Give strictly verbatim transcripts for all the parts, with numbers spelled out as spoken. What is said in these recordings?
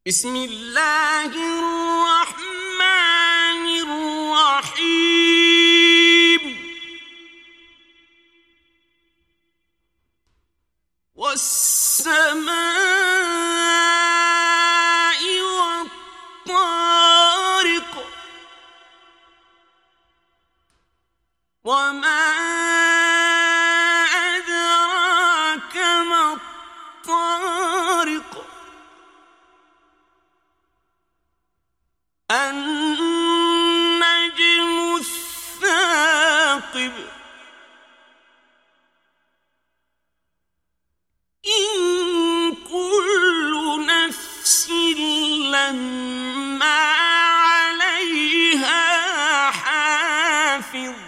بسم الله الرحمن الرحيم والسماء والطارق وما أدراك ما الطارق النجم الثاقب إن كل نفس لما عليها حافظ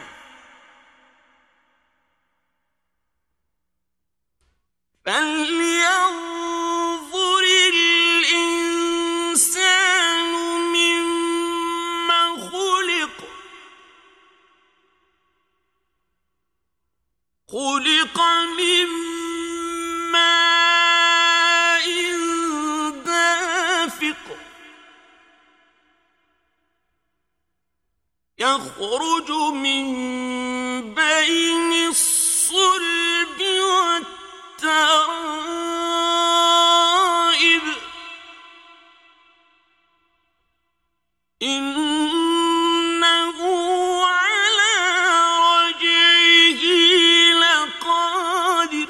فلينظر الإنسان مما خلق خلق من ماء دافق يخرج من بين الصلب والترائب إنه على رجعه لقادر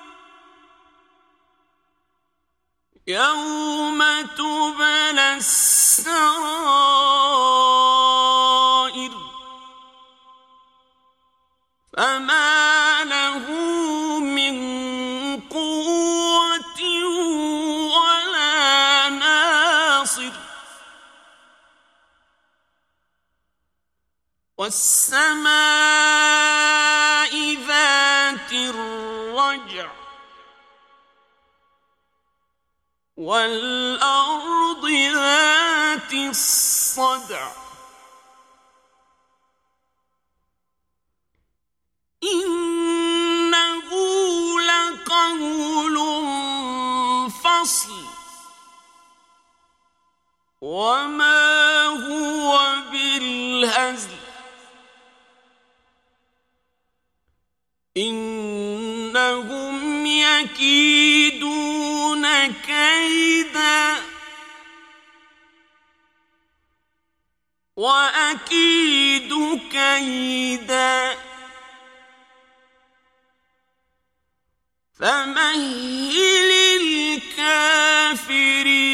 يوم تبلى السرائر فما له من قوة ولا ناصر والسماء ذات الرجع والأرض ذات الصدع إنه لقول فصل وما هو بالهزل إنهم يكيدون كيدا وأكيد كيدا فمهل الكافرين